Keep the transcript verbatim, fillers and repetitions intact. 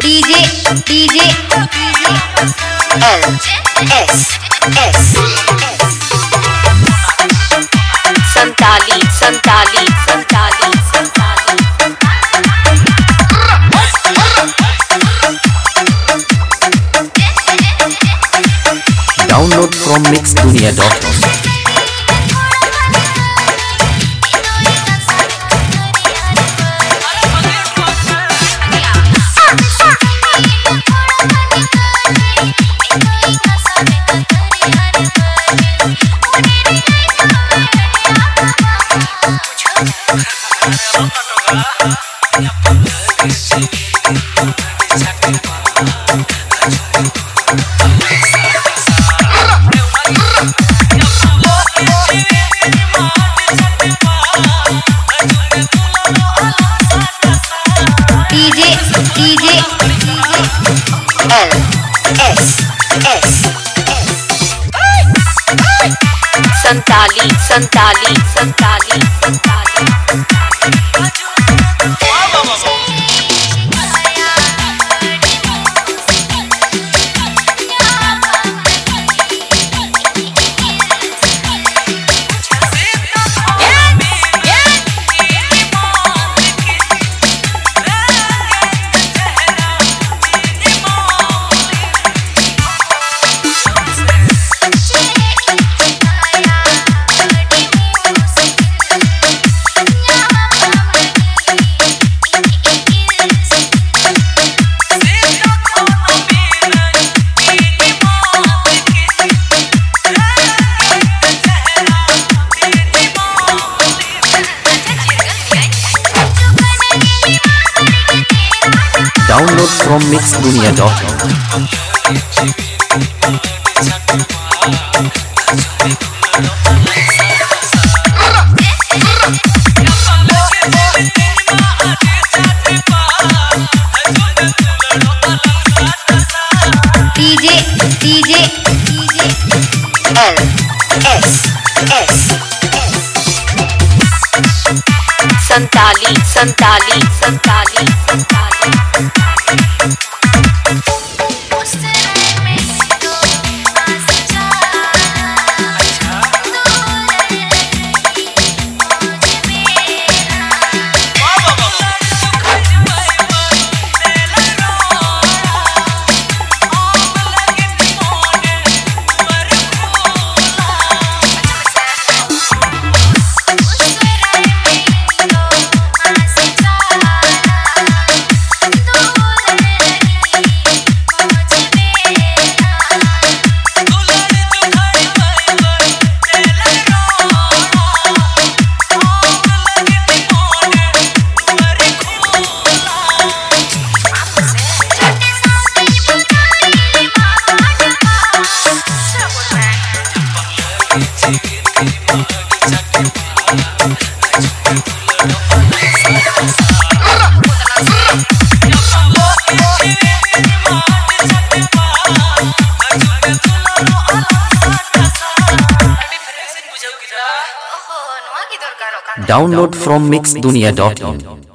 DJ DJ L S S Santali Santali Santali Santali Download from mix dunia dot com. DJ DJ L S S Santali Santali Santali Santali Download from mix dunia dot com. DJ DJ L S S Santali Santali Santali Santali Download from mix dunia dot com.